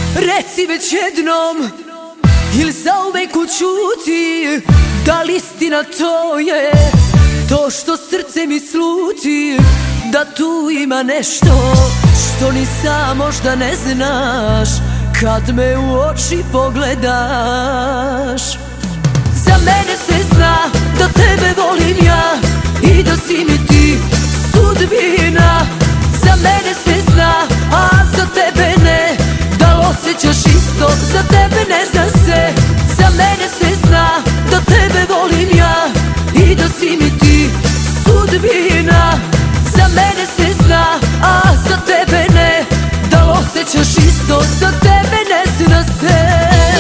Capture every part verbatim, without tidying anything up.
Reci već jednom, ili zauvek ućuti, da li istina to je, to što srce mi sluti, da tu ima nešto što ni sam možda ne znaš, kad me u oči pogledaš. Za mene se zna da tebe volim ja i da si mi ti sudbina. Za mene se zna, a za tebe ne, da li osjećaš isto, za tebe ne zna se. Za mene se zna da tebe volim ja i da si mi ti sudbina. Za mene se zna, a za tebe ne, da li osjećaš isto, za tebe ne zna se.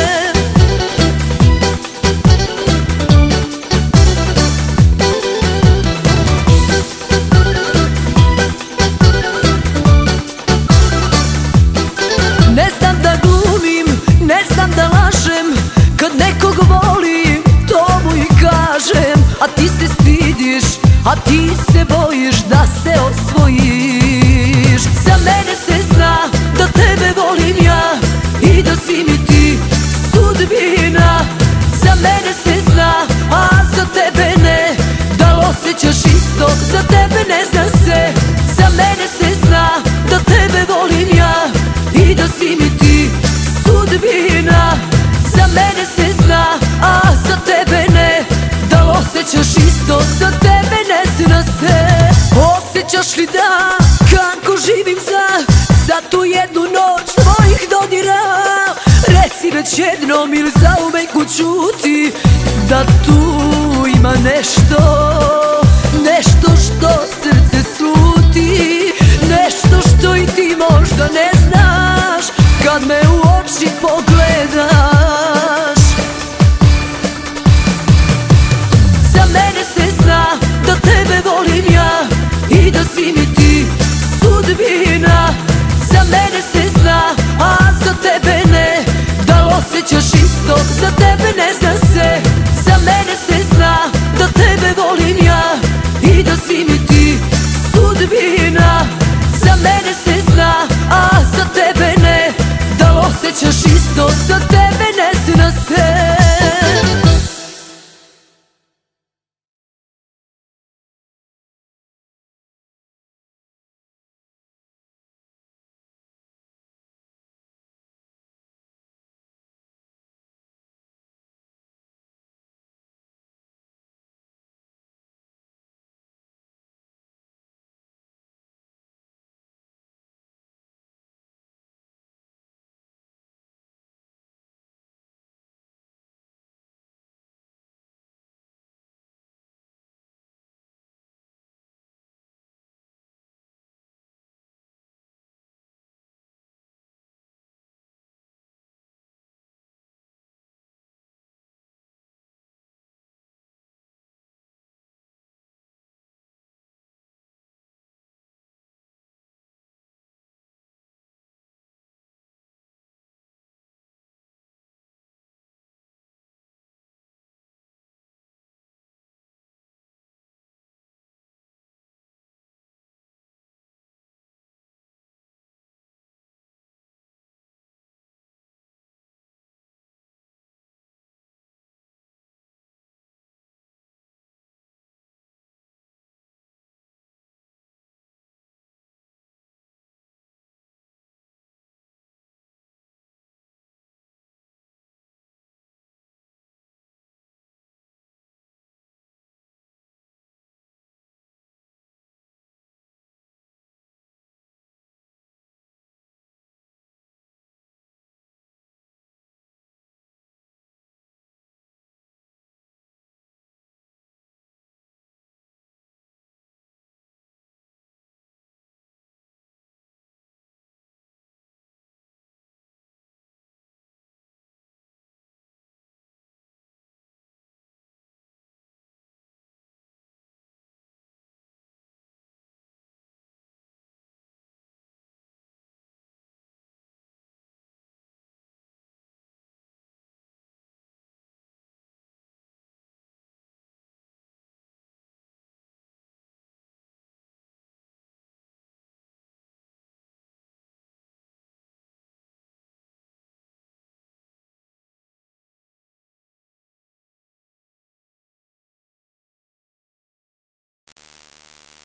Ne znam da glumim, ne znam da lažem, kad nekog volim, to mu i kažem. A ti se stidiš, a ti se bojiš da se osvojiš. Za mene se zna da tebe volim ja i da si mi ti sudbina. Za mene se zna, a za tebe ne, da li osjećaš isto, za tebe ne zna se. Za mene se zna da tebe volim ja i da si mi ti sudbina. Za mene se zna, a za tebe ne, da li osjećaš isto, za tebe ne zna se. Osjećaš li da, kako živim za, za tu jednu noć tvojih dodira? Reci već jednom ili zauvek ućuti, da tu ima nešto, nešto što srce sluti, nešto što i ti možda ne znaš, kad me u oči pogledaš.